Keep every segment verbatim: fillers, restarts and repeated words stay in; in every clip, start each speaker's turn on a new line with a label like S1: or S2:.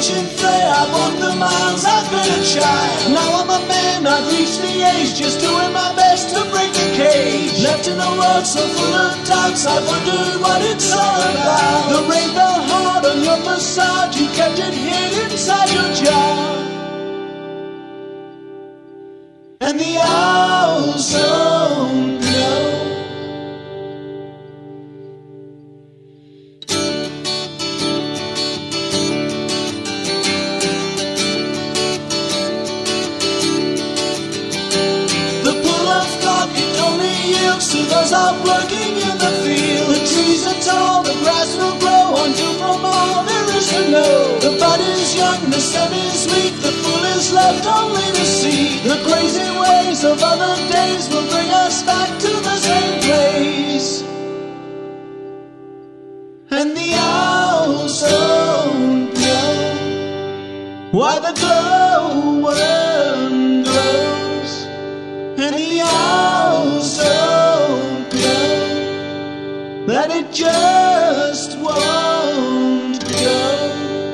S1: ancient flare, I walked the miles, I've been a child. Now I'm a man, I've reached the age, just doing my best to break the cage. Left in a world so full of doubts, I wondered what it's all about. The rain fell hard on your facade, you kept it hid inside your jar. And the owls don't know. To those out working in the field. The trees are tall, the grass will grow until from all there is to know. The bud is young, the stem is weak, the fool is left only to see. The crazy ways of other days will bring us back to the same place. And the owls don't know why the glowworm glows. And the owls don't know that it just won't go.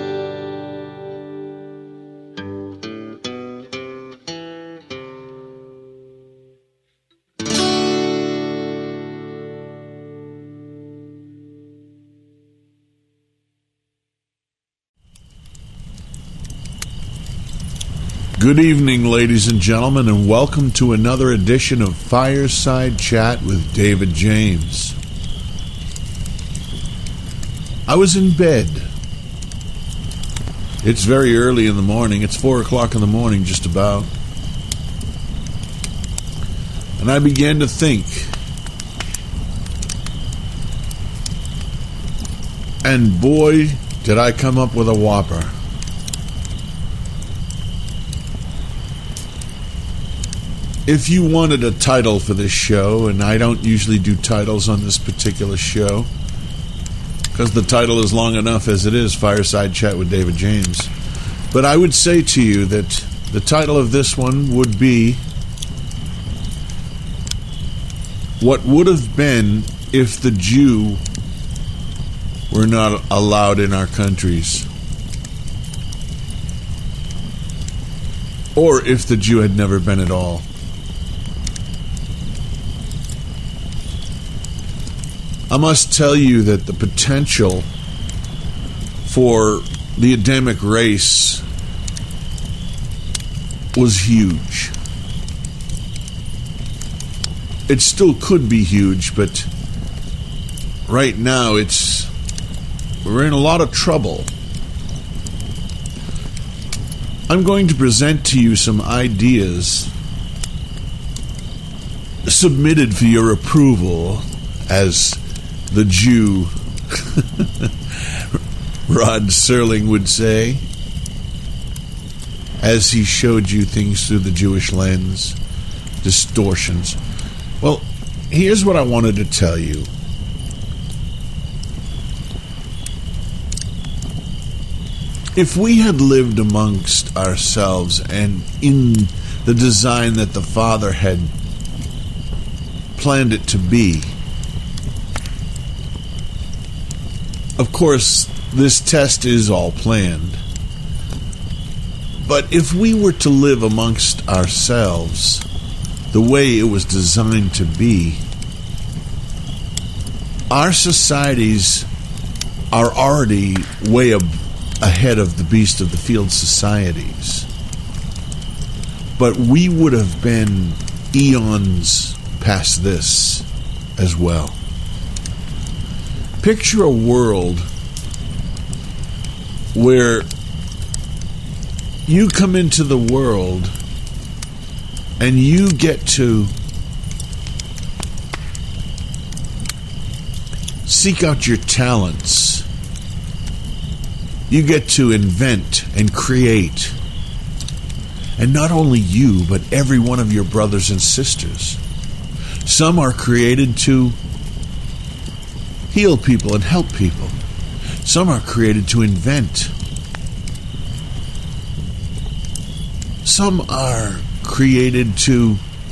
S2: Good evening, ladies and gentlemen, and welcome to another edition of Fireside Chat with David James. I was in bed. It's very early in the morning. It's four o'clock in the morning, just about. And I began to think. And boy, did I come up with a whopper. If you wanted a title for this show, and I don't usually do titles on this particular show, because the title is long enough as it is, Fireside Chat with David James, but I would say to you that the title of this one would be What Would Have Been If the Jew Were Not Allowed in Our Countries, or if the Jew had never been at all. I must tell you that the potential for the Adamic race was huge. It still could be huge, but right now it's we're in a lot of trouble. I'm going to present to you some ideas submitted for your approval, as the Jew, Rod Serling, would say, as he showed you things through the Jewish lens, distortions. Well, here's what I wanted to tell you. If we had lived amongst ourselves and in the design that the Father had planned it to be, of course, this test is all planned. But if we were to live amongst ourselves the way it was designed to be, our societies are already way ab- ahead of the beast of the field societies. But we would have been eons past this as well. Picture a world where you come into the world and you get to seek out your talents. You get to invent and create. And not only you, but every one of your brothers and sisters. Some are created to heal people and help people. Some are created to invent. Some are created to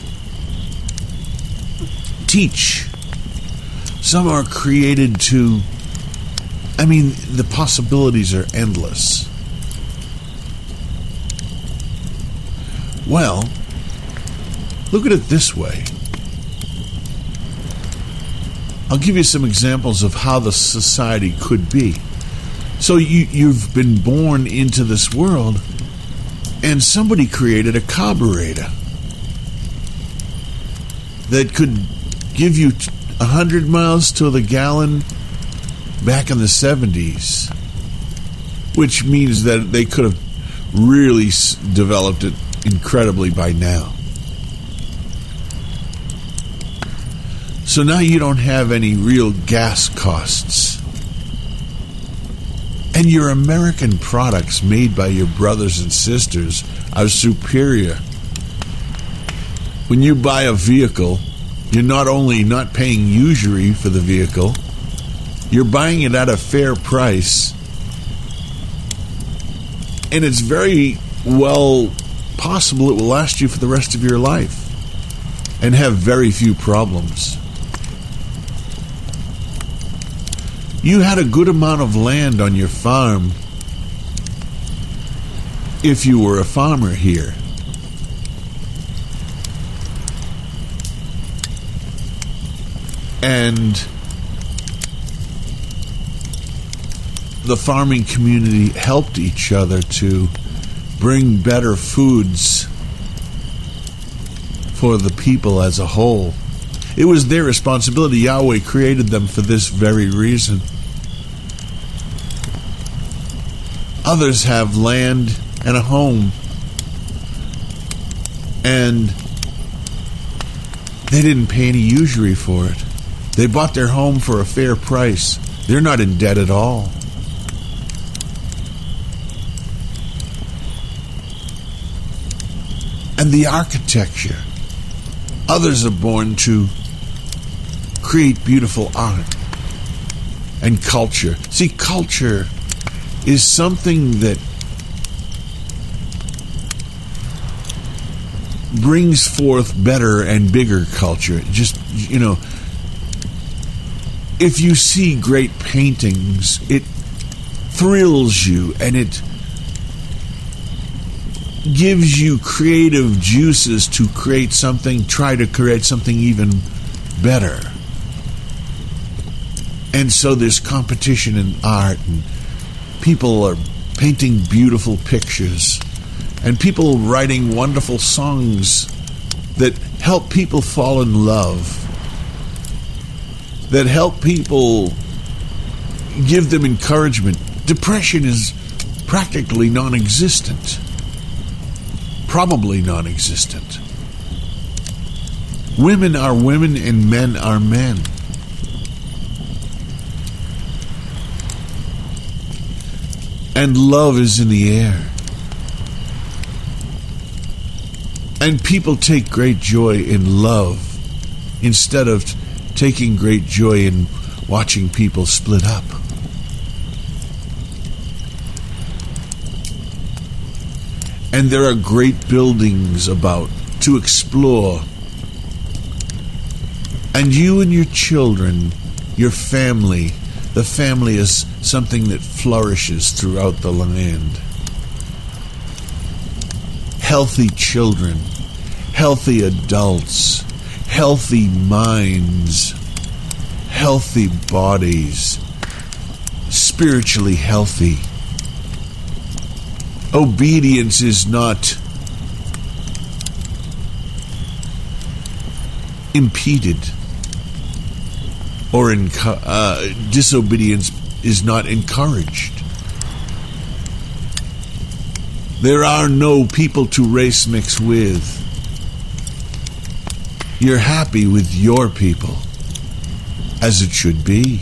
S2: teach. Some are created to... I mean, the possibilities are endless. Well, look at it this way. I'll give you some examples of how the society could be. So you, you've been born into this world, and somebody created a carburetor that could give you one hundred miles to the gallon back in the seventies, which means that they could have really developed it incredibly by now. So now you don't have any real gas costs. And your American products made by your brothers and sisters are superior. When you buy a vehicle, you're not only not paying usury for the vehicle, you're buying it at a fair price. And it's very well possible it will last you for the rest of your life and have very few problems. You had a good amount of land on your farm if you were a farmer here. And the farming community helped each other to bring better foods for the people as a whole. It was their responsibility. Yahweh created them for this very reason. Others have land and a home, and they didn't pay any usury for it. They bought their home for a fair price. They're not in debt at all. And the architecture. Others are born to create beautiful art and culture. See, culture is something that brings forth better and bigger culture. Just, you know, if you see great paintings, it thrills you and it gives you creative juices to create something, try to create something even better. And so there's competition in art, and people are painting beautiful pictures, and people writing wonderful songs that help people fall in love, that help people, give them encouragement. Depression is practically non-existent. Probably non-existent. Women are women and men are men. And love is in the air. And people take great joy in love instead of taking great joy in watching people split up. And there are great buildings about to explore. And you and your children, your family, the family is something that flourishes throughout the land. Healthy children, healthy adults, healthy minds, healthy bodies, spiritually healthy. Obedience is not impeded, or encu- uh, disobedience is not encouraged. There are no people to race mix with. You're happy with your people, as it should be.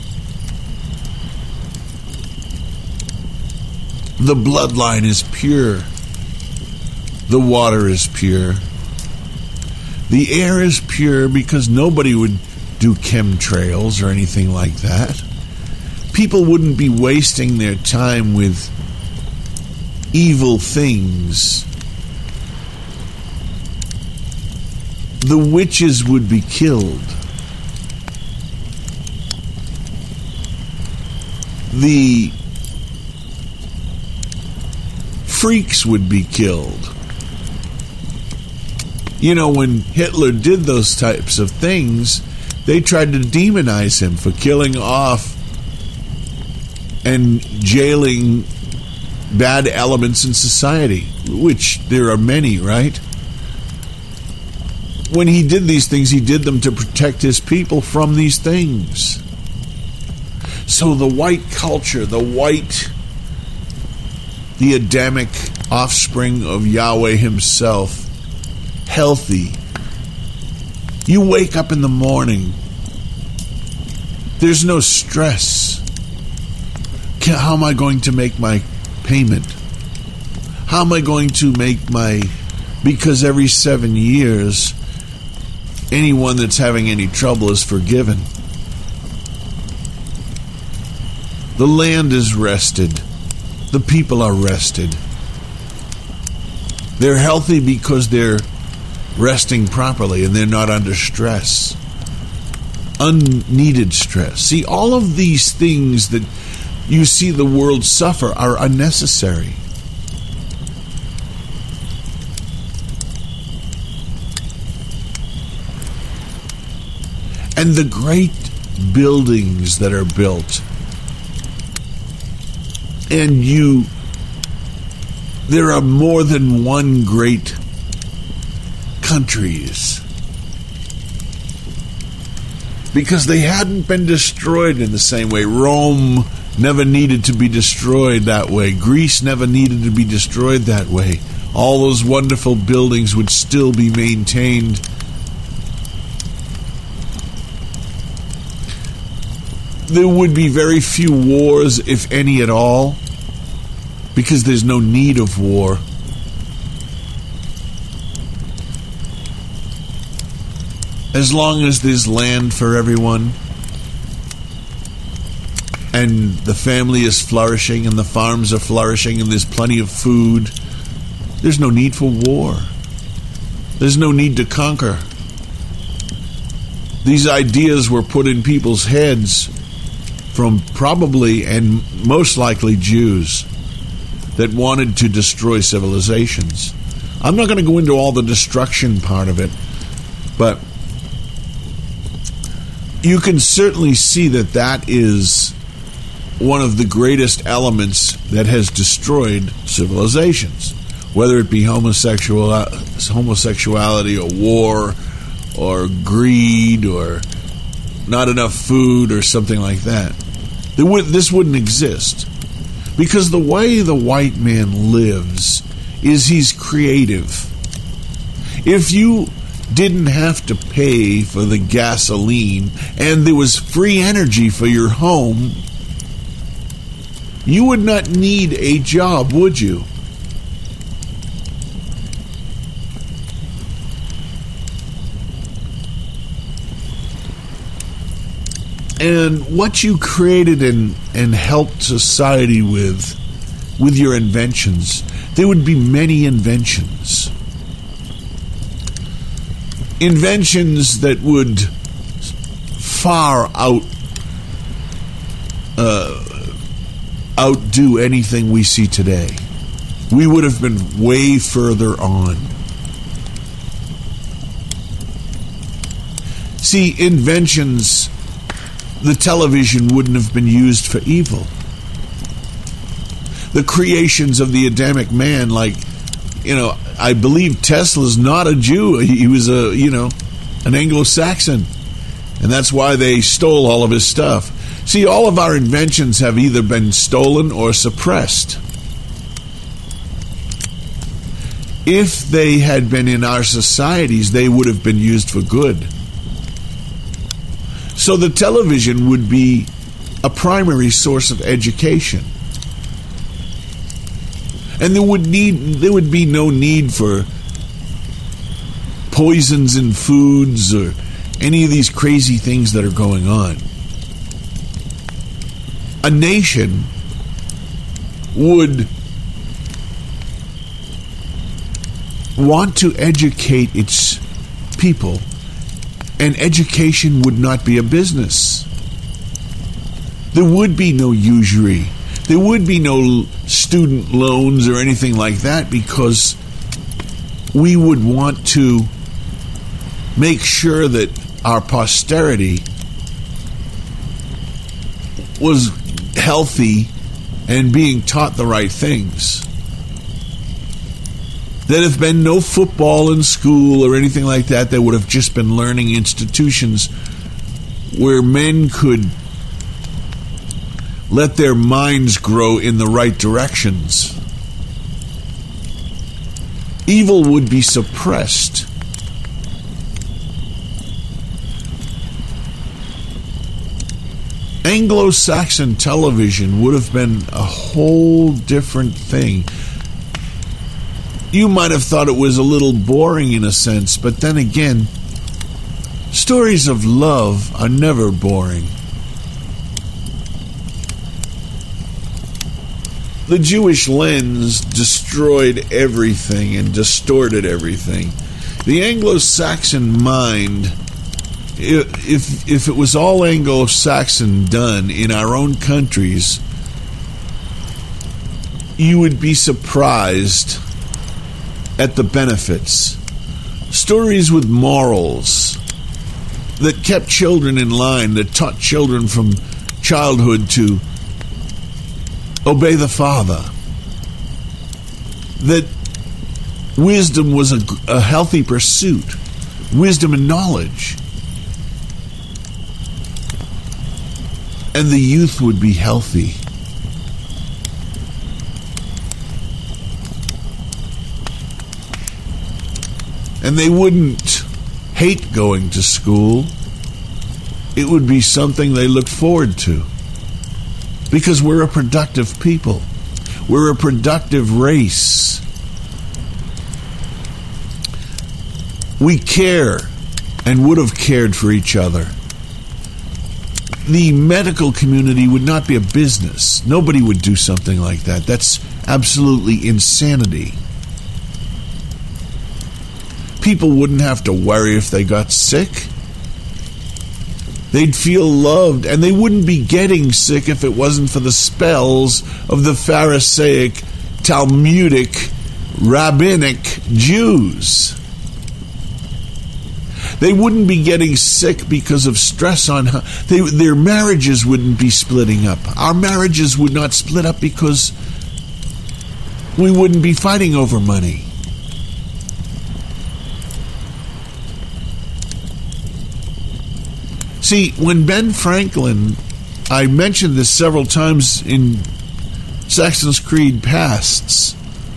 S2: The bloodline is pure. The water is pure. The air is pure because nobody would do chemtrails or anything like that. People wouldn't be wasting their time with evil things. The witches would be killed. The freaks would be killed. You know, when Hitler did those types of things, they tried to demonize him for killing off and jailing bad elements in society, which there are many, right? When he did these things, he did them to protect his people from these things. So the white culture, the white, the Adamic offspring of Yahweh himself, healthy. You wake up in the morning, there's no stress. How am I going to make my payment? How am I going to make my... Because every seven years, anyone that's having any trouble is forgiven. The land is rested. The people are rested. They're healthy because they're resting properly and they're not under stress. Unneeded stress. See, all of these things that you see the world suffer are unnecessary. And the great buildings that are built, and you, there are more than one great countries, because they hadn't been destroyed in the same way. Rome never needed to be destroyed that way. Greece never needed to be destroyed that way. All those wonderful buildings would still be maintained. There would be very few wars, if any at all, because there's no need of war. As long as there's land for everyone, and the family is flourishing, and the farms are flourishing, and there's plenty of food, there's no need for war. There's no need to conquer. These ideas were put in people's heads from probably and most likely Jews that wanted to destroy civilizations. I'm not going to go into all the destruction part of it, but you can certainly see that that is one of the greatest elements that has destroyed civilizations, whether it be homosexual, homosexuality or war or greed or not enough food or something like that. There would, this wouldn't exist. Because the way the white man lives is he's creative. If you didn't have to pay for the gasoline and there was free energy for your home, you would not need a job, would you? And what you created and, and helped society with, with your inventions, there would be many inventions. Inventions that would far out uh, outdo anything we see today. We would have been way further on. See, inventions, the television wouldn't have been used for evil. The creations of the Adamic man, like, you know, I believe Tesla's not a Jew. He was a, you know, an Anglo-Saxon. And that's why they stole all of his stuff. See, all of our inventions have either been stolen or suppressed. If they had been in our societies, they would have been used for good. So the television would be a primary source of education. And there would need there would be no need for poisons in foods or any of these crazy things that are going on. A nation would want to educate its people, and education would not be a business. There would be no usury. There would be no student loans or anything like that, because we would want to make sure that our posterity was healthy and being taught the right things. There'd have been no football in school or anything like that. There would have just been learning institutions where men could let their minds grow in the right directions. Evil would be suppressed. Anglo-Saxon television would have been a whole different thing. You might have thought it was a little boring in a sense, but then again, stories of love are never boring. The Jewish lens destroyed everything and distorted everything. The Anglo-Saxon mind, if if it was all Anglo-Saxon done in our own countries, you would be surprised at the benefits. Stories with morals that kept children in line, that taught children from childhood to obey the father. That wisdom was a, a healthy pursuit. Wisdom and knowledge. And the youth would be healthy. And they wouldn't hate going to school. It would be something they looked forward to. Because we're a productive people. We're a productive race. We care and would have cared for each other. The medical community would not be a business. Nobody would do something like that. That's absolutely insanity. People wouldn't have to worry if they got sick. They'd feel loved, and they wouldn't be getting sick if it wasn't for the spells of the Pharisaic, Talmudic, rabbinic Jews. They wouldn't be getting sick because of stress on her. They, their marriages wouldn't be splitting up. Our marriages would not split up because we wouldn't be fighting over money. See, when Ben Franklin, I mentioned this several times in Saxon's Creed pasts,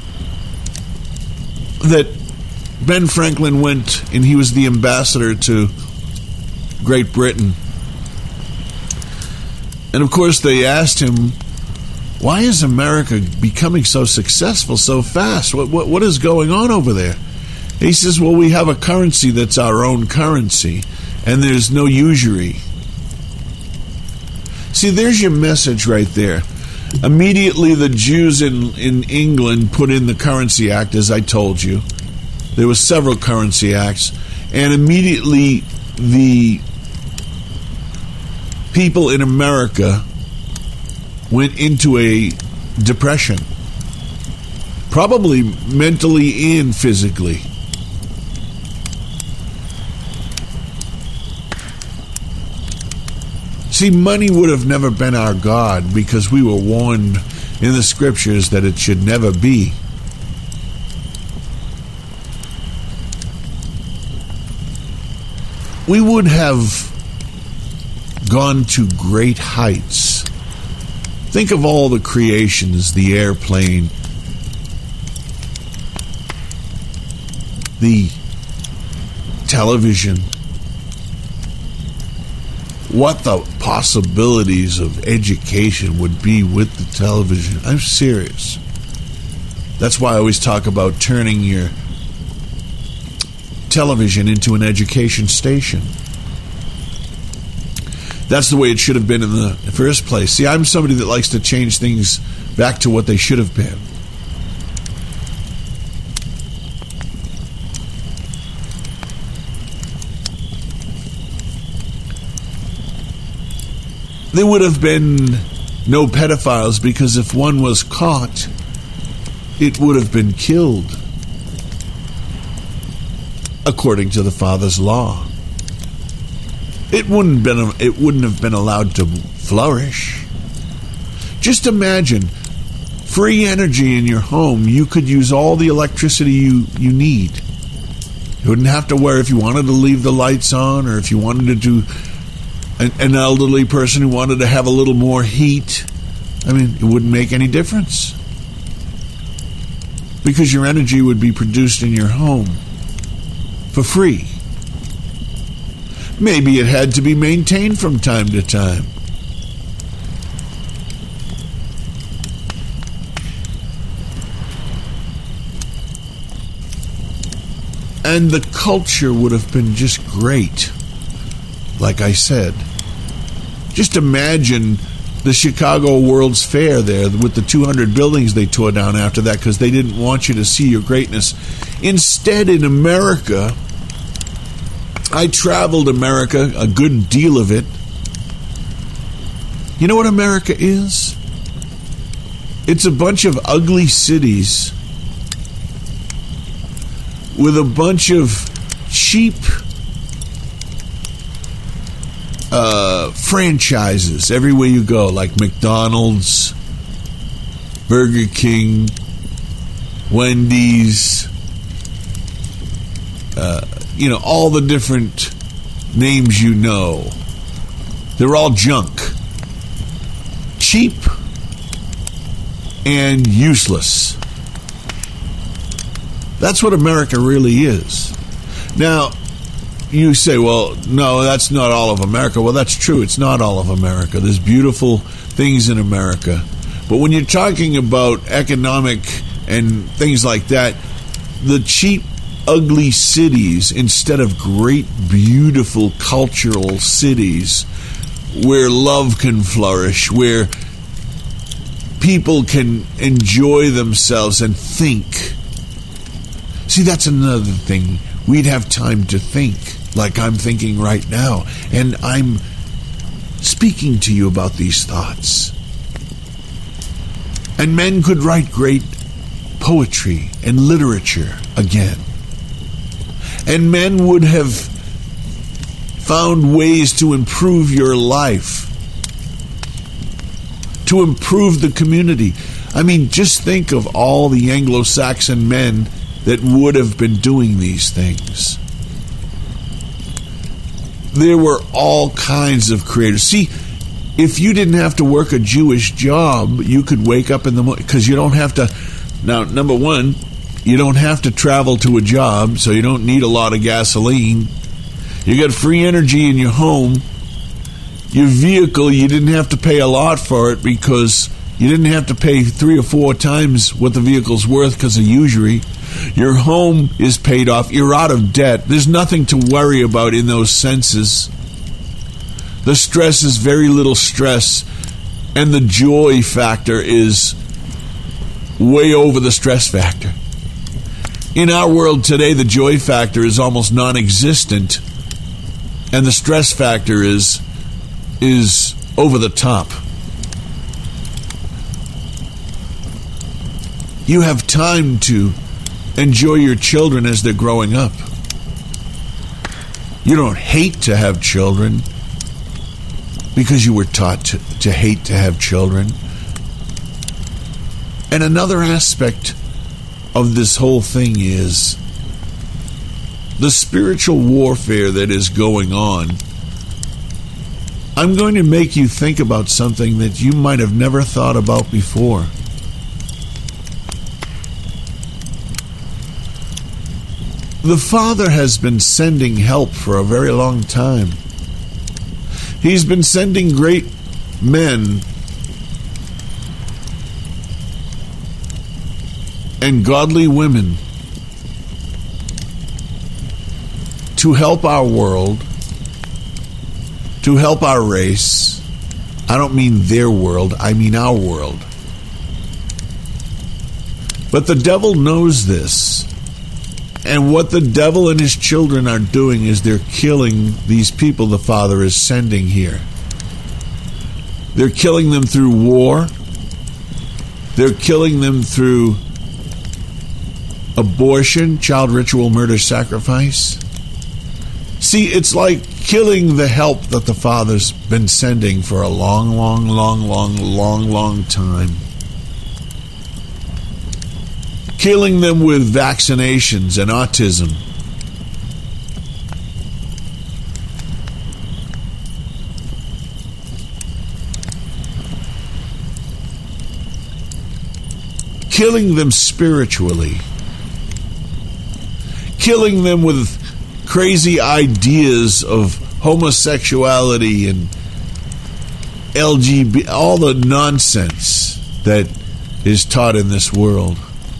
S2: that Ben Franklin went and he was the ambassador to Great Britain. And of course they asked him, why is America becoming so successful so fast? What, what, what is going on over there? He says, well, we have a currency that's our own currency. And there's no usury. See, there's your message right there. Immediately the Jews in, in England put in the Currency Act, as I told you. There were several Currency Acts. And immediately the people in America went into a depression. Probably mentally and physically. See, money would have never been our God because we were warned in the scriptures that it should never be. We would have gone to great heights. Think of all the creations, the airplane, the television. What the possibilities of education would be with the television. I'm serious. That's why I always talk about turning your television into an education station. That's the way it should have been in the first place. See, I'm somebody that likes to change things back to what they should have been. There would have been no pedophiles because if one was caught, it would have been killed. according to the Father's law. It wouldn't been it wouldn't have been allowed to flourish. Just imagine free energy in your home. You could use all the electricity you, you need. You wouldn't have to worry if you wanted to leave the lights on, or if you wanted to do an, an elderly person who wanted to have a little more heat. I mean, it wouldn't make any difference, because your energy would be produced in your home for free. Maybe it had to be maintained from time to time. And the culture would have been just great, like I said. Just imagine the Chicago World's Fair there with the two hundred buildings they tore down after that because they didn't want you to see your greatness. Instead, in America, I traveled America, a good deal of it. You know what America is? It's a bunch of ugly cities with a bunch of cheap uh, franchises everywhere you go, like McDonald's, Burger King, Wendy's, uh, you know, all the different names you know. They're all junk. Cheap and useless. That's what America really is. Now, you say, well, no, that's not all of America. Well, that's true. It's not all of America. There's beautiful things in America. But when you're talking about economic and things like that, the cheap, ugly cities, instead of great, beautiful, cultural cities where love can flourish, where people can enjoy themselves and think. See, that's another thing. We'd have time to think, like I'm thinking right now. And I'm speaking to you about these thoughts. And men could write great poetry and literature again. And men would have found ways to improve your life, to improve the community. I mean, just think of all the Anglo-Saxon men that would have been doing these things. There were all kinds of creators. See, if you didn't have to work a Jewish job, you could wake up in the morning, because you don't have to. Now, number one, you don't have to travel to a job, so you don't need a lot of gasoline. You got free energy in your home. Your vehicle, you didn't have to pay a lot for it because you didn't have to pay three or four times what the vehicle's worth because of usury. Your home is paid off. You're out of debt. There's nothing to worry about in those senses. The stress is very little stress, and the joy factor is way over the stress factor. In our world today, the joy factor is almost non-existent, and the stress factor is is over the top. You have time to enjoy your children as they're growing up. You don't hate to have children because you were taught to, to hate to have children. And another aspect of this whole thing is the spiritual warfare that is going on. I'm going to make you think about something that you might have never thought about before. The Father has been sending help for a very long time. He's been sending great men and godly women to help our world, to help our race. I don't mean their world, I mean our world. But the devil knows this. And what the devil and his children are doing is they're killing these people the Father is sending here. They're killing them through war. They're killing them through abortion, child ritual, murder, sacrifice. See, it's like killing the help that the Father's been sending for a long, long, long, long, long, long time. Killing them with vaccinations and autism. Killing them spiritually. Killing them with crazy ideas of homosexuality and L G B T, all the nonsense that is taught in this world.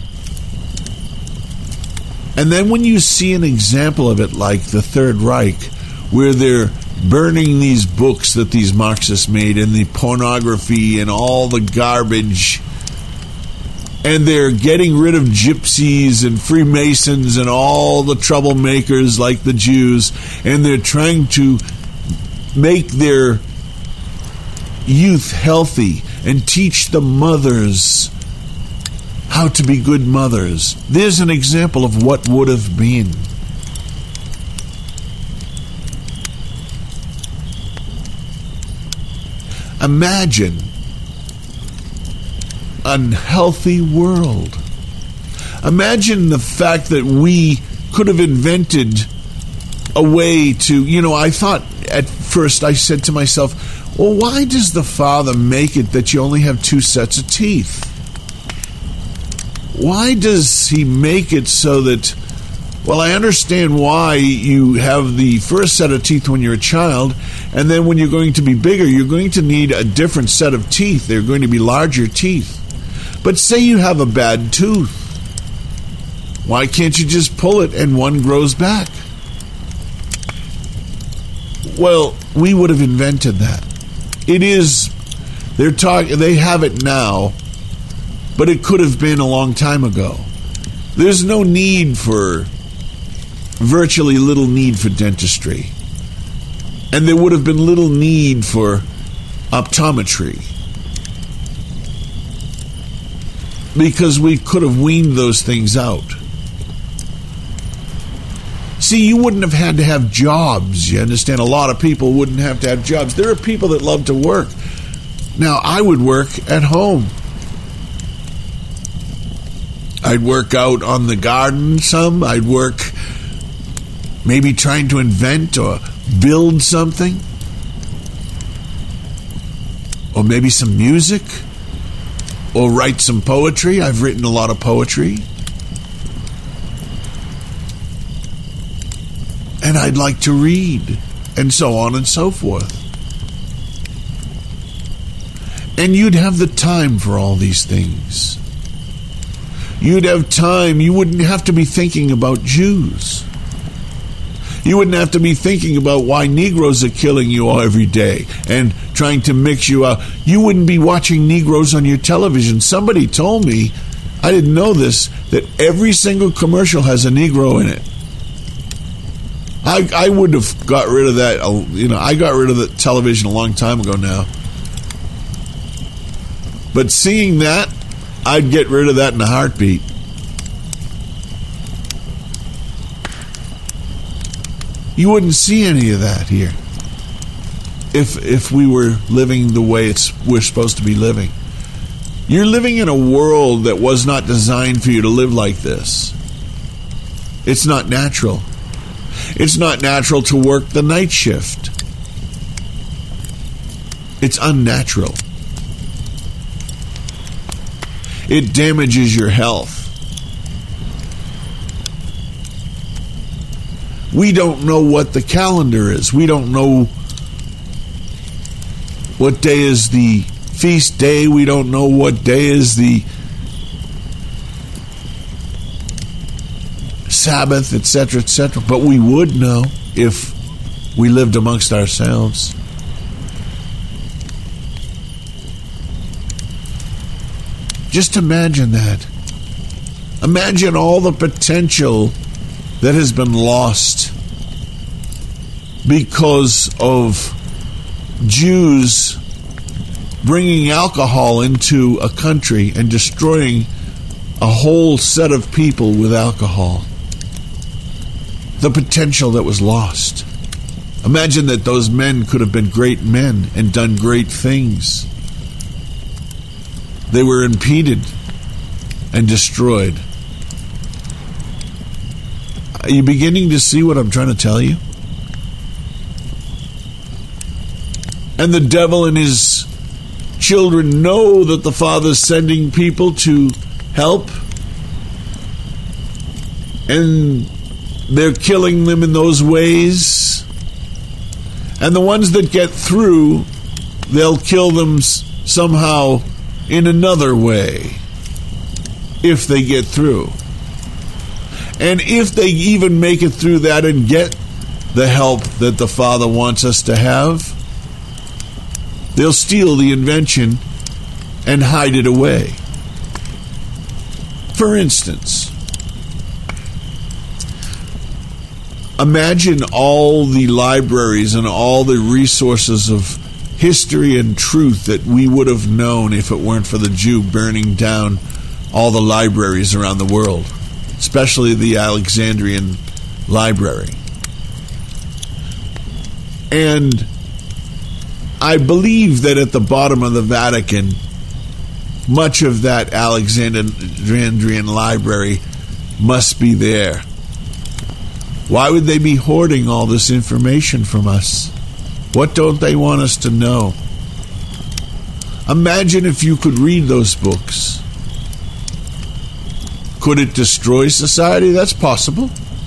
S2: And then when you see an example of it like the Third Reich, where they're burning these books that these Marxists made and the pornography and all the garbage, and they're getting rid of gypsies and Freemasons and all the troublemakers like the Jews, and they're trying to make their youth healthy and teach the mothers how to be good mothers. There's an example of what would have been. Imagine a healthy world. Imagine the fact that we could have invented a way to, you know, I thought at first, I said to myself, well, why does the Father make it that you only have two sets of teeth? Why does he make it so that, well, I understand why you have the first set of teeth when you're a child, and then when you're going to be bigger, you're going to need a different set of teeth. They're going to be larger teeth. But say you have a bad tooth. Why can't you just pull it and one grows back? Well, we would have invented that. It is, they're talking, they have it now, but it could have been a long time ago. There's no need for, virtually little need for dentistry. And there would have been little need for optometry. Because we could have weaned those things out. See, you wouldn't have had to have jobs. You understand? A lot of people wouldn't have to have jobs. There are people that love to work. Now, I would work at home. I'd work out on the garden some. I'd work maybe trying to invent or build something. Or maybe some music. Or write some poetry. I've written a lot of poetry. And I'd like to read. And so on and so forth. And you'd have the time for all these things. You'd have time. You wouldn't have to be thinking about Jews. You wouldn't have to be thinking about why Negroes are killing you all every day and trying to mix you up. You wouldn't be watching Negroes on your television. Somebody told me, I didn't know this, that every single commercial has a Negro in it. I, I would have got rid of that. You know, I got rid of the television a long time ago now. But seeing that, I'd get rid of that in a heartbeat. You wouldn't see any of that here if if we were living the way it's we're supposed to be living. You're living in a world that was not designed for you to live like this. It's not natural. It's not natural to work the night shift. It's unnatural. It damages your health. We don't know what the calendar is. We don't know what day is the feast day. We don't know what day is the Sabbath, et cetera, et cetera. But we would know if we lived amongst ourselves. Just imagine that. Imagine all the potential that has been lost because of Jews bringing alcohol into a country and destroying a whole set of people with alcohol. The potential that was lost. Imagine that those men could have been great men and done great things. They were impeded and destroyed. Are you beginning to see what I'm trying to tell you? And the devil and his children know that the Father's sending people to help, and they're killing them in those ways. And the ones that get through, they'll kill them somehow in another way, if they get through. And if they even make it through that and get the help that the Father wants us to have, they'll steal the invention and hide it away. For instance, imagine all the libraries and all the resources of history and truth that we would have known if it weren't for the Jew burning down all the libraries around the world, especially the Alexandrian library. And I believe that at the bottom of the Vatican, much of that Alexandrian library must be there. Why would they be hoarding all this information from us? What don't they want us to know? Imagine if you could read those books. Could it destroy society? That's possible.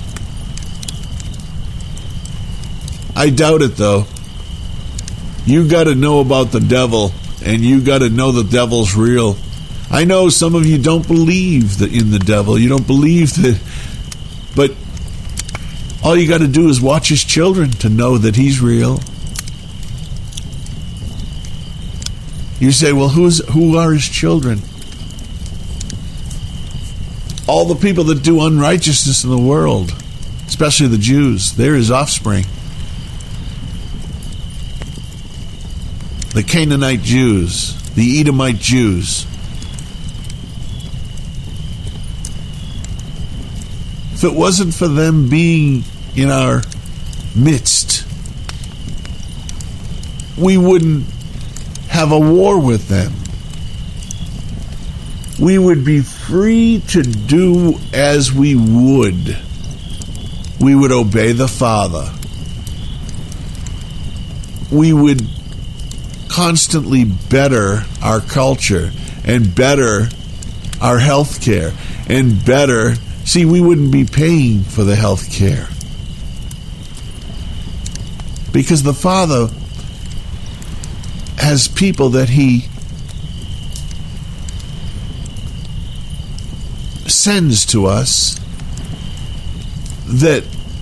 S2: I doubt it, though. You got to know about the devil, and you got to know the devil's real. I know some of you don't believe that in the devil. You don't believe that, but all you got to do is watch his children to know that he's real. You say, well, who's who are his children? All the people that do unrighteousness in the world, especially the Jews, they're his offspring. The Canaanite Jews, the Edomite Jews. If it wasn't for them being in our midst, we wouldn't have a war with them. We would be free to do as we would. We would obey the Father. We would constantly better our culture and better our health care and better. See, we wouldn't be paying for the health care because the Father has people that he sends to us that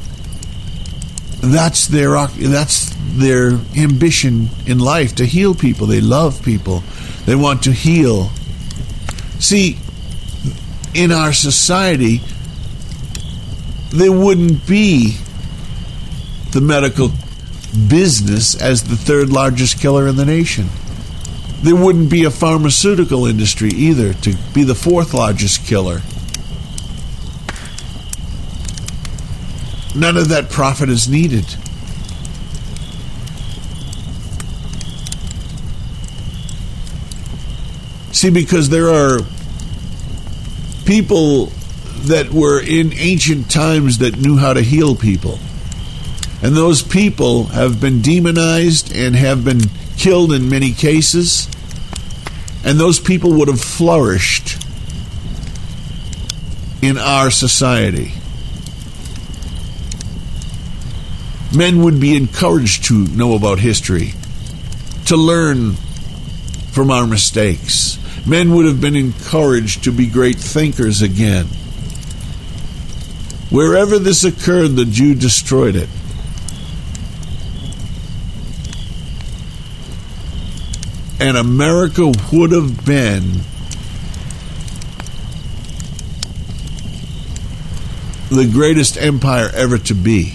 S2: that's their that's their ambition in life, to heal people. They love people. They want to heal. See, in our society, there wouldn't be the medical business as the third largest killer in the nation. There wouldn't be a pharmaceutical industry either to be the fourth largest killer. None of that profit is needed. See, because there are people that were in ancient times that knew how to heal people. And those people have been demonized and have been killed in many cases. And those people would have flourished in our society. Men would be encouraged to know about history, to learn from our mistakes. Men would have been encouraged to be great thinkers again. Wherever this occurred, the Jew destroyed it. And America would have been the greatest empire ever to be.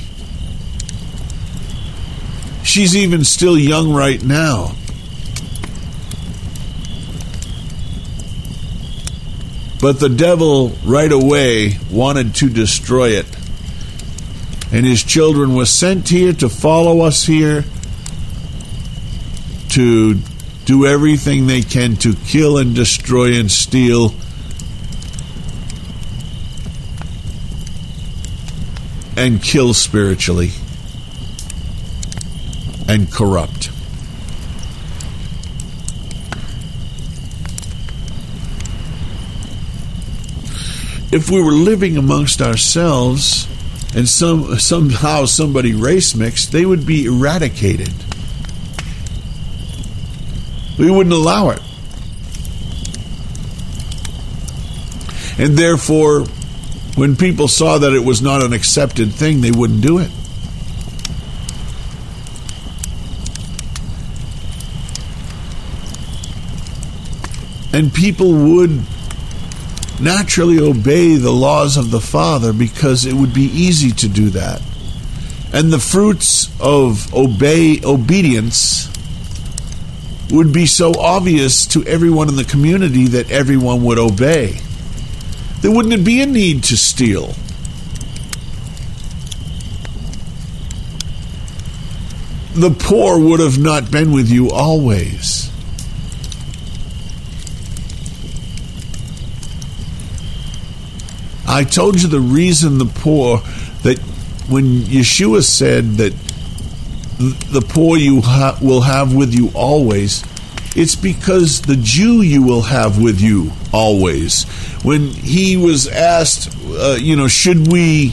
S2: She's even still young right now. But the devil right away wanted to destroy it. And his children were sent here to follow us here, to do everything they can to kill and destroy and steal. And kill spiritually. And corrupt. If we were living amongst ourselves and some somehow somebody race mixed, they would be eradicated. We wouldn't allow it. And therefore, when people saw that it was not an accepted thing, they wouldn't do it. And people would naturally obey the laws of the Father because it would be easy to do that. And the fruits of obey obedience would be so obvious to everyone in the community that everyone would obey. There wouldn't be a need to steal. The poor would have not been with you always. I told you the reason the poor, that when Yeshua said that the poor you ha- will have with you always, it's because the Jew you will have with you always. When he was asked, uh, you know, should we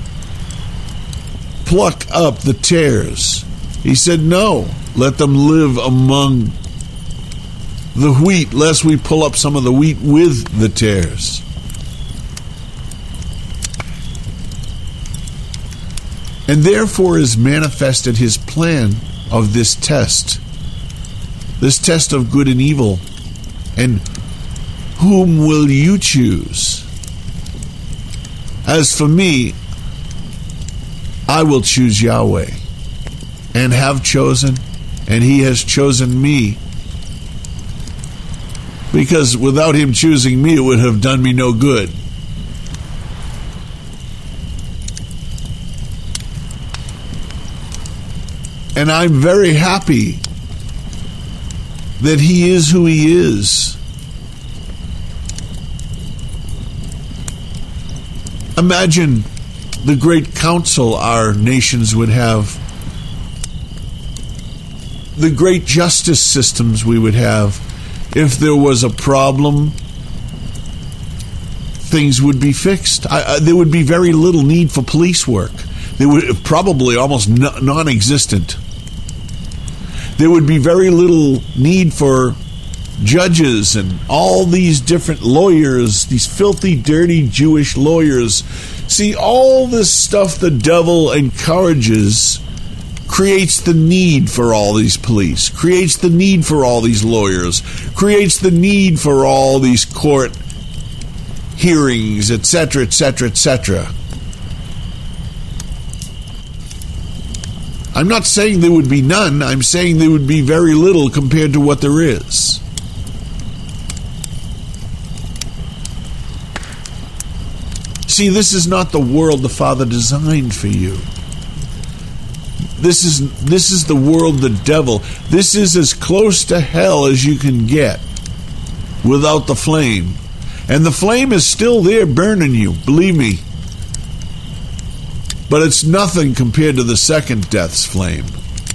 S2: pluck up the tares? He said, no, let them live among the wheat, lest we pull up some of the wheat with the tares. And therefore is manifested his plan of this test. This test of good and evil. And whom will you choose? As for me, I will choose Yahweh. And have chosen. And he has chosen me. Because without him choosing me, it would have done me no good. And I'm very happy that he is who he is. Imagine the great council our nations would have, the great justice systems we would have. If there was a problem, things would be fixed. I, I, there would be very little need for police work. They would probably almost non-existent. There would be very little need for judges and all these different lawyers, these filthy, dirty Jewish lawyers. See, all this stuff the devil encourages creates the need for all these police, creates the need for all these lawyers, creates the need for all these court hearings, et cetera, et cetera, et cetera. I'm not saying there would be none. I'm saying there would be very little compared to what there is. See, this is not the world the Father designed for you. This is this is the world the devil. This is as close to hell as you can get without the flame. And the flame is still there burning you, believe me. But it's nothing compared to the second death's flame.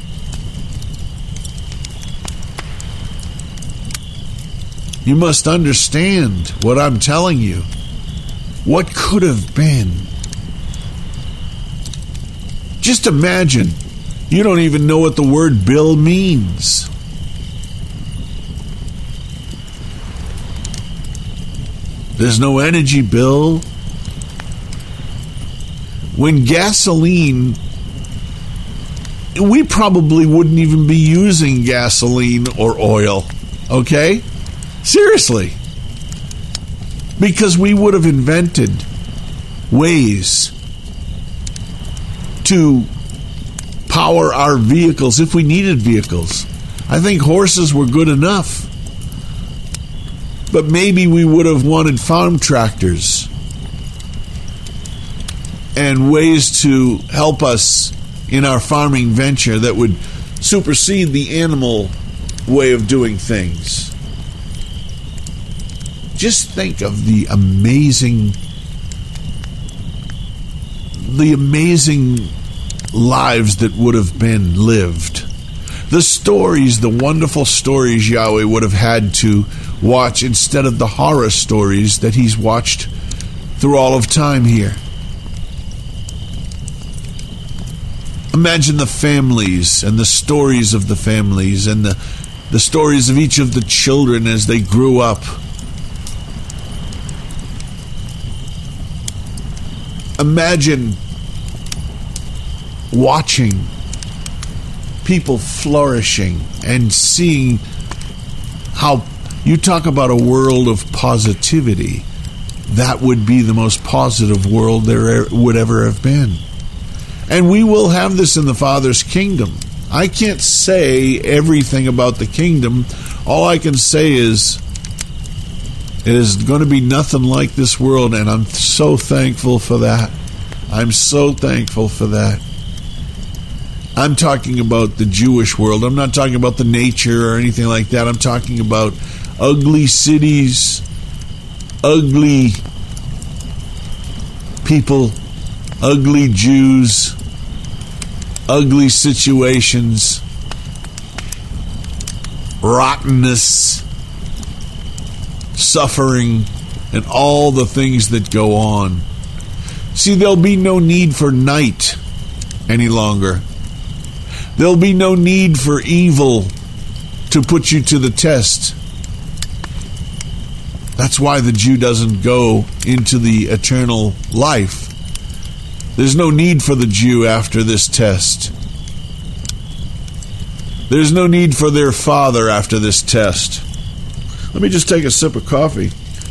S2: You must understand what I'm telling you. What could have been? Just imagine, you don't even know what the word bill means. There's no energy bill. When gasoline, we probably wouldn't even be using gasoline or oil, okay? Seriously. Because we would have invented ways to power our vehicles if we needed vehicles. I think horses were good enough. But maybe we would have wanted farm tractors and ways to help us in our farming venture that would supersede the animal way of doing things. Just think of the amazing, the amazing lives that would have been lived. The stories, the wonderful stories Yahweh would have had to watch instead of the horror stories that he's watched through all of time here. Imagine the families and the stories of the families and the, the stories of each of the children as they grew up. Imagine watching people flourishing and seeing how you talk about a world of positivity. That would be the most positive world there would ever have been. And we will have this in the Father's kingdom. I can't say everything about the kingdom. All I can say is it is going to be nothing like this world, and I'm so thankful for that. I'm so thankful for that. I'm talking about the Jewish world. I'm not talking about the nature or anything like that. I'm talking about ugly cities, ugly people, ugly Jews, ugly situations, rottenness, suffering, and all the things that go on. See, there'll be no need for night any longer. There'll be no need for evil to put you to the test. That's why the Jew doesn't go into the eternal life. There's no need for the Jew after this test. There's no need for their father after this test. Let me just take a sip of coffee.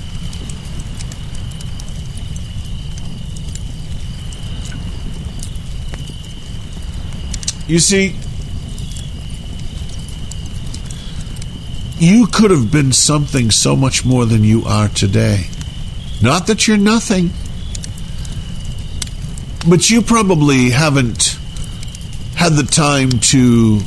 S2: You see, you could have been something so much more than you are today. Not that you're nothing, but you probably haven't had the time to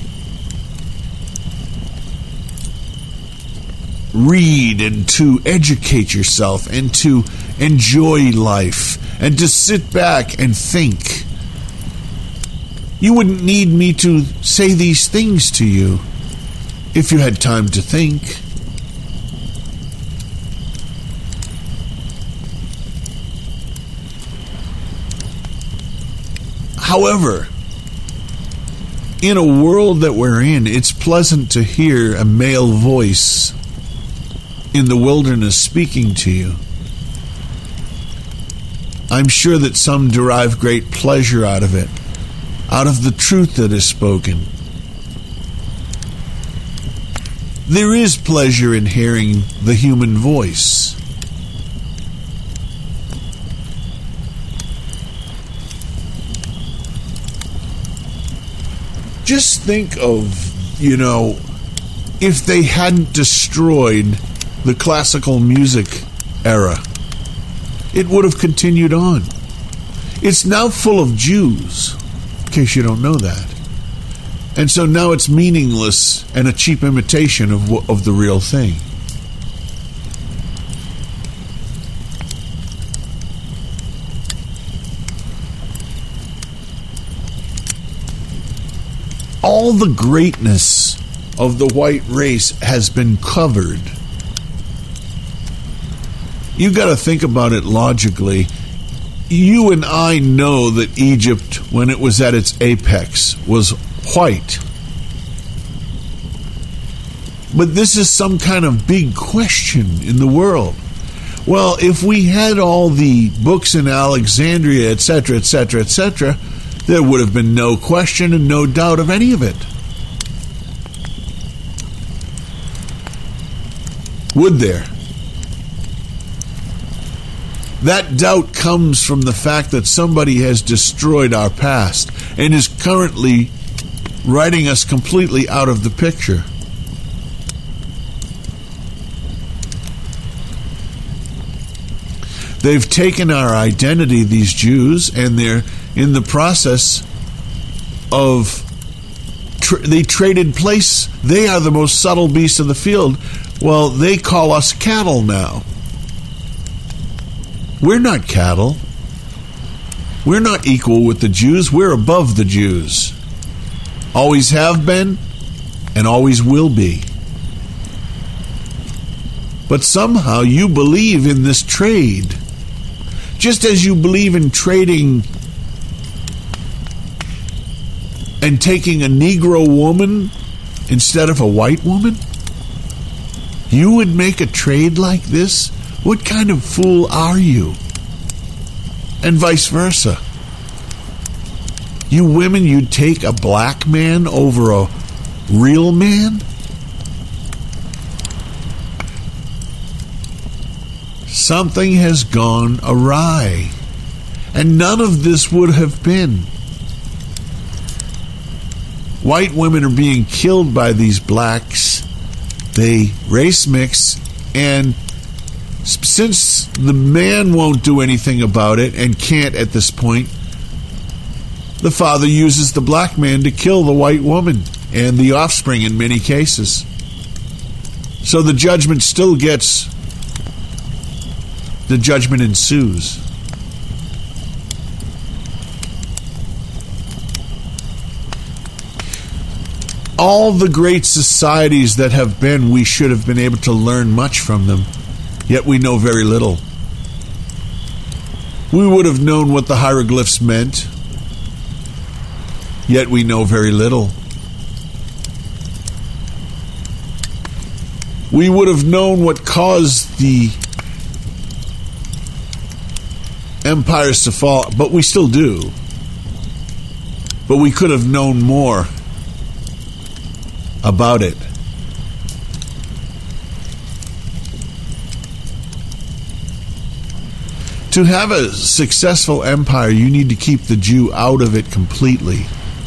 S2: read and to educate yourself and to enjoy life and to sit back and think. You wouldn't need me to say these things to you if you had time to think. However, in a world that we're in, it's pleasant to hear a male voice in the wilderness speaking to you. I'm sure that some derive great pleasure out of it, out of the truth that is spoken. There is pleasure in hearing the human voice. Just think of, you know, if they hadn't destroyed the classical music era, it would have continued on. It's now full of Jews, in case you don't know that. And so now it's meaningless and a cheap imitation of of the real thing. All the greatness of the white race has been covered. You got to think about it logically. You and I know that Egypt, when it was at its apex, was white. But this is some kind of big question in the world. Well, if we had all the books in Alexandria, et cetera, et cetera, et cetera, there would have been no question and no doubt of any of it. Would there? That doubt comes from the fact that somebody has destroyed our past and is currently writing us completely out of the picture. They've taken our identity, these Jews, and they're in the process of, tra- they traded place. They are the most subtle beast of the field. Well, they call us cattle now. We're not cattle. We're not equal with the Jews. We're above the Jews. Always have been and always will be. But somehow you believe in this trade. Just as you believe in trading and taking a Negro woman instead of a white woman, you would make a trade like this? What kind of fool are you? And vice versa. You women, you'd take a black man over a real man? Something has gone awry. And none of this would have been. White women are being killed by these blacks. They race mix, and since the man won't do anything about it and can't at this point, the father uses the black man to kill the white woman and the offspring in many cases. So the judgment still gets, the judgment ensues. All the great societies that have been, we should have been able to learn much from them. Yet we know very little. We would have known what the hieroglyphs meant. Yet we know very little. We would have known what caused the empires to fall, but we still do. But we could have known more about it. To have a successful empire, you need to keep the Jew out of it completely.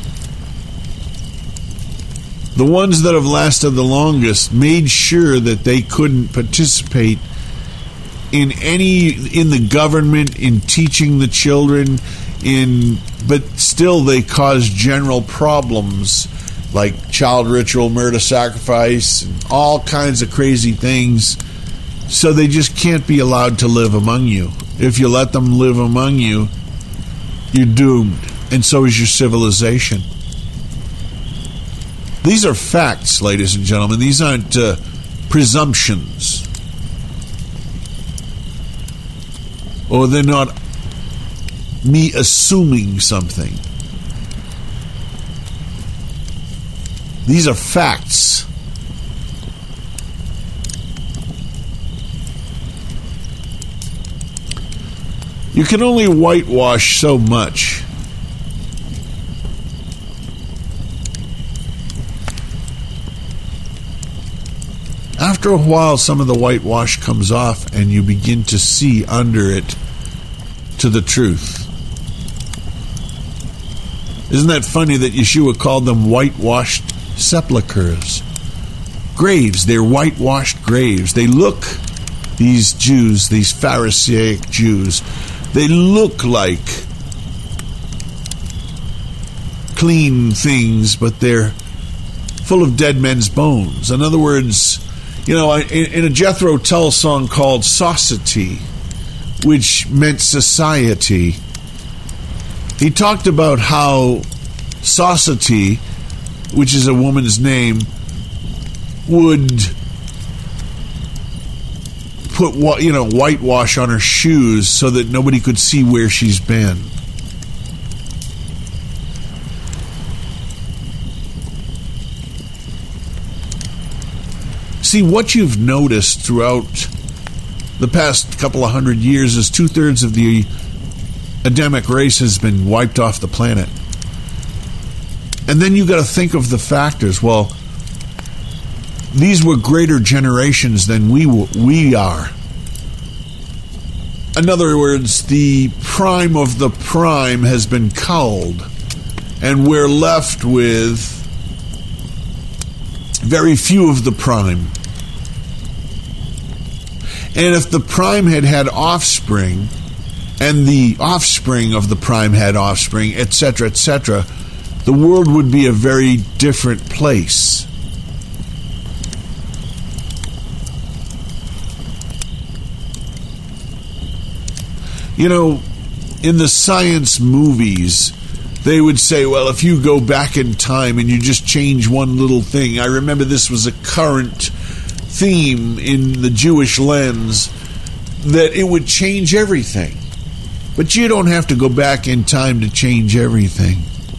S2: The ones that have lasted the longest made sure that they couldn't participate in any, in the government, in teaching the children, in, but still they caused general problems like child ritual, murder, sacrifice, and all kinds of crazy things. So they just can't be allowed to live among you. If you let them live among you, you're doomed. And so is your civilization. These are facts, ladies and gentlemen. These aren't uh, presumptions. Or they're not me assuming something. These are facts. You can only whitewash so much. After a while, some of the whitewash comes off and you begin to see under it to the truth. Isn't that funny that Yeshua called them whitewashed sepulchres? Graves, they're whitewashed graves. They look, these Jews, these Pharisaic Jews, they look like clean things, but they're full of dead men's bones. In other words, you know, in a Jethro Tull song called Society, which meant society, he talked about how Society, which is a woman's name, would put, you know, whitewash on her shoes so that nobody could see where she's been. See, what you've noticed throughout the past couple of hundred years is two-thirds of the Adamic race has been wiped off the planet. And then you got to think of the factors. Well, these were greater generations than we we are. In other words, the prime of the prime has been culled, and we're left with very few of the prime. And if the prime had had offspring, and the offspring of the prime had offspring, et cetera, et cetera, the world would be a very different place. You know, in the science movies, they would say, well, if you go back in time and you just change one little thing. I remember this was a current theme in the Jewish lens, that it would change everything. But you don't have to go back in time to change everything.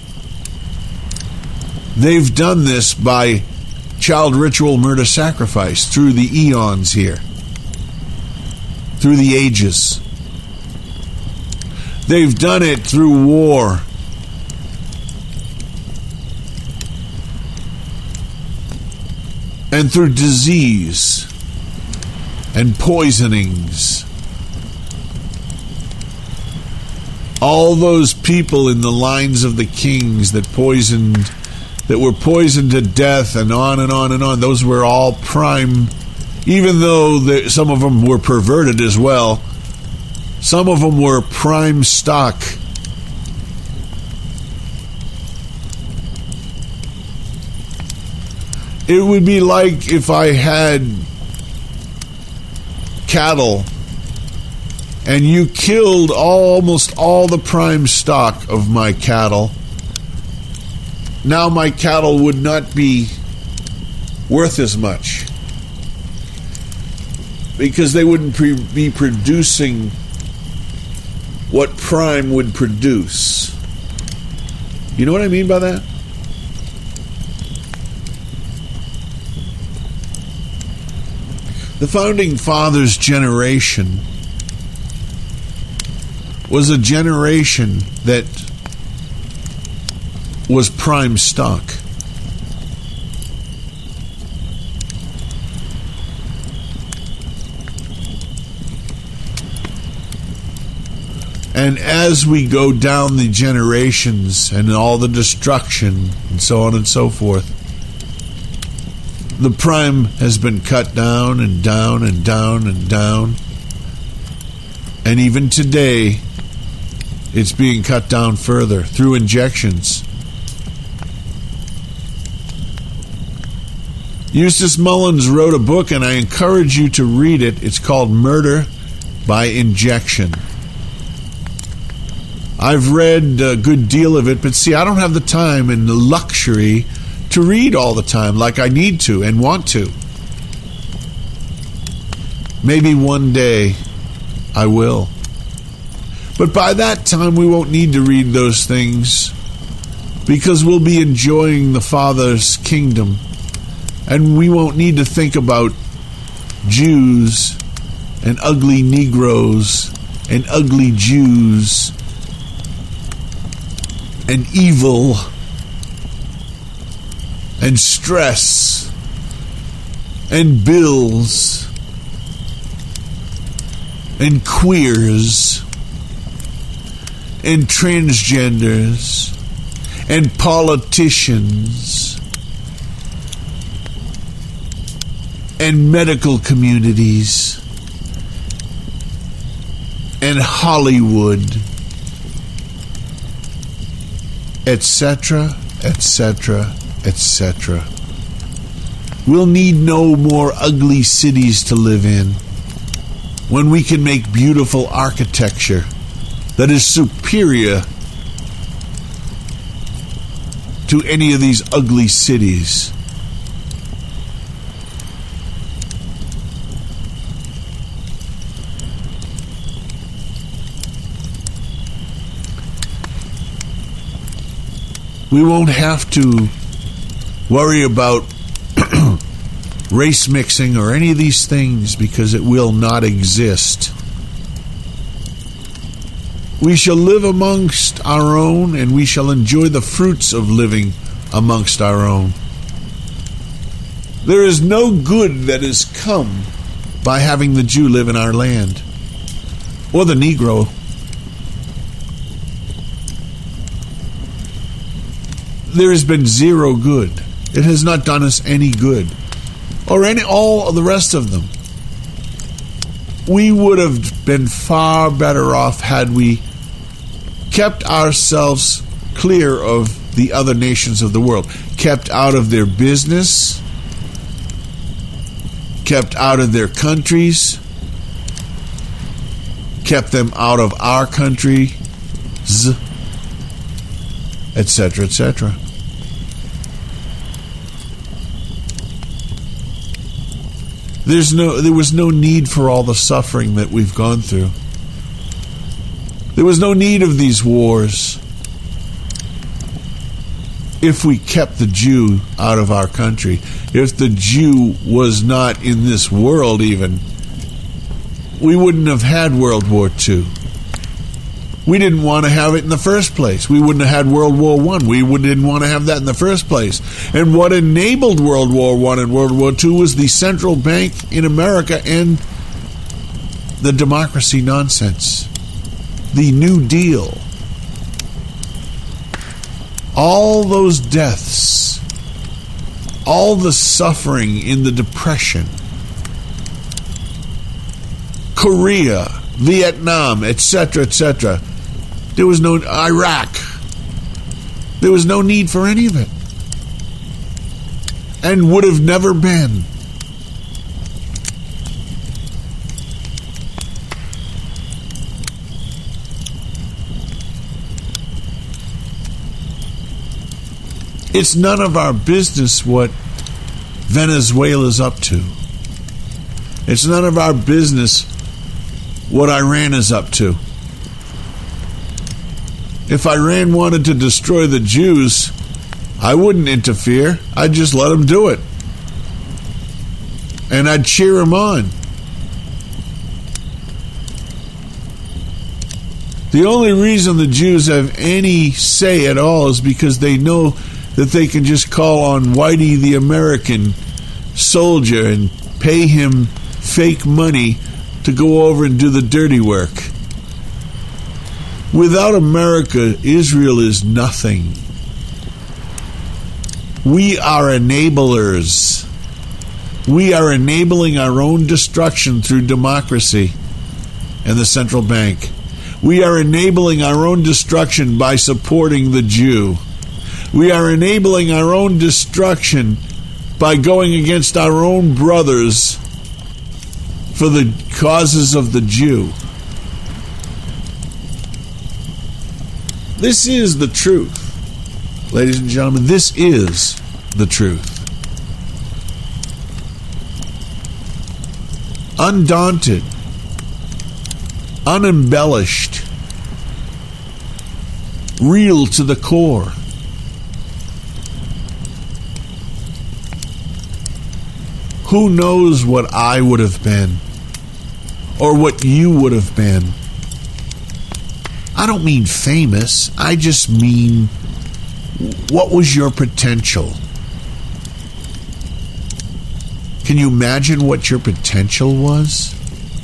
S2: They've done this by child ritual murder sacrifice through the eons here, through the ages. They've done it through war. And through disease and poisonings. All those people in the lines of the kings that poisoned, that were poisoned to death, and on and on and on, those were all prime, even though the, some of them were perverted as well. Some of them were prime stock. It would be like if I had cattle and you killed almost all the prime stock of my cattle. Now my cattle would not be worth as much because they wouldn't pre- be producing what prime would produce. You know what I mean by that? The Founding Fathers' generation was a generation that was prime stock. And as we go down the generations and all the destruction and so on and so forth, the prime has been cut down and down and down and down. And even today, it's being cut down further through injections. Eustace Mullins wrote a book, and I encourage you to read it. It's called Murder by Injection. I've read a good deal of it, but see, I don't have the time and the luxury to read all the time like I need to and want to. Maybe one day I will. But by that time we won't need to read those things because we'll be enjoying the Father's kingdom and we won't need to think about Jews and ugly Negroes and ugly Jews and evil and stress and bills and queers and transgenders and politicians and medical communities and Hollywood, et cetera, et cetera, et cetera. We'll need no more ugly cities to live in when we can make beautiful architecture that is superior to any of these ugly cities. We won't have to worry about race mixing or any of these things because it will not exist. We shall live amongst our own and we shall enjoy the fruits of living amongst our own. There is no good that has come by having the Jew live in our land or the Negro. There has been zero good. It has not done us any good. Or any all of the rest of them. we would have been far better off had we kept ourselves clear of the other nations of the world, kept out of their business, kept out of their countries, kept them out of our country, et cetera, et cetera. There's no, there was no need for all the suffering that we've gone through. There was no need of these wars if we kept the Jew out of our country. If the Jew was not in this world even, we wouldn't have had World War Two. We didn't want to have it in the first place. We wouldn't have had World War One. We didn't want to have that in the first place. And what enabled World War One and World War Two was the central bank in America and the democracy nonsense. The New Deal. All those deaths, all the suffering in the Depression, Korea, Vietnam, et cetera, et cetera. There was no Iraq. There was no need for any of it. And would have never been. It's none of our business what Venezuela's up to. It's none of our business what Iran is up to. If Iran wanted to destroy the Jews, I wouldn't interfere. I'd just let them do it. And I'd cheer them on. The only reason the Jews have any say at all is because they know that they can just call on Whitey the American soldier and pay him fake money to go over and do the dirty work. Without America, Israel is nothing. We are enablers. We are enabling our own destruction through democracy and the central bank. We are enabling our own destruction by supporting the Jew. We are enabling our own destruction by going against our own brothers for the causes of the Jew. This is the truth. Ladies and gentlemen, this is the truth. Undaunted, unembellished, real to the core. Who knows what I would have been or what you would have been? I don't mean famous. I just mean, what was your potential? Can you imagine what your potential was?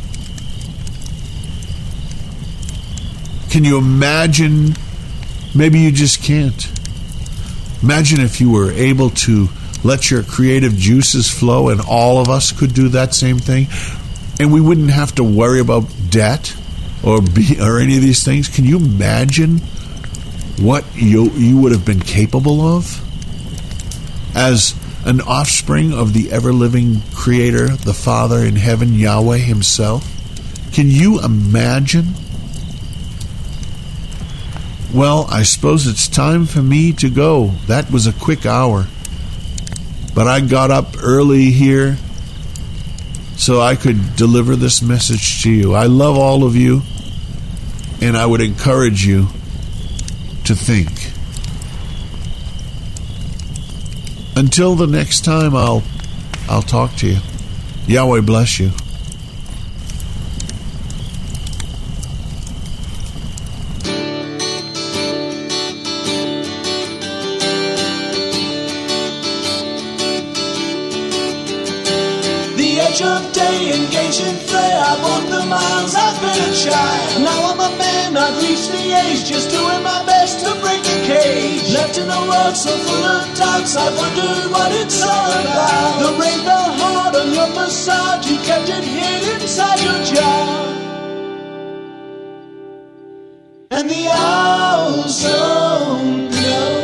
S2: Can you imagine? Maybe you just can't. Imagine if you were able to let your creative juices flow and all of us could do that same thing, and we wouldn't have to worry about debt or be or any of these things. Can you imagine what you you would have been capable of as an offspring of the ever-living Creator, the Father in heaven, Yahweh himself? Can you imagine? Well, I suppose it's time for me to go. That was a quick hour. But I got up early here so I could deliver this message to you. I love all of you, and I would encourage you to think. Until the next time, I'll I'll talk to you. Yahweh bless you.
S1: Of day engaged in fray, I walked the miles, I've been a child. Now I'm a man, I've reached the age, just doing my best to break the cage. Left in a world so full of doubts, I wondered what it's all about. The rain fell hard on your facade, you kept it hid inside metal jar, and the owls don't know.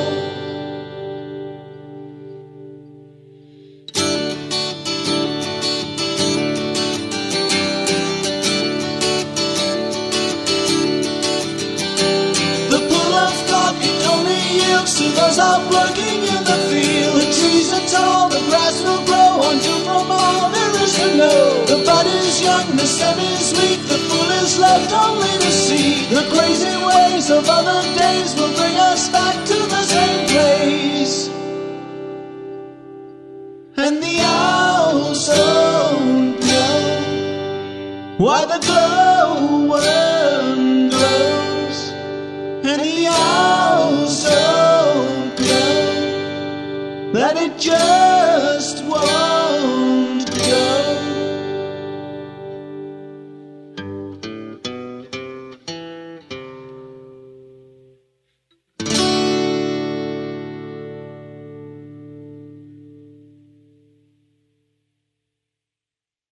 S1: The pull of God it only yields to those out working in the field. The trees are tall, the grass will grow on to from all there is to know. The bud is young, the stem is weak, the fool is left only to see. The crazy ways of other days will bring us back to the same place. And the owls don't know why the glowworm glows. And the owls don't know that it just won't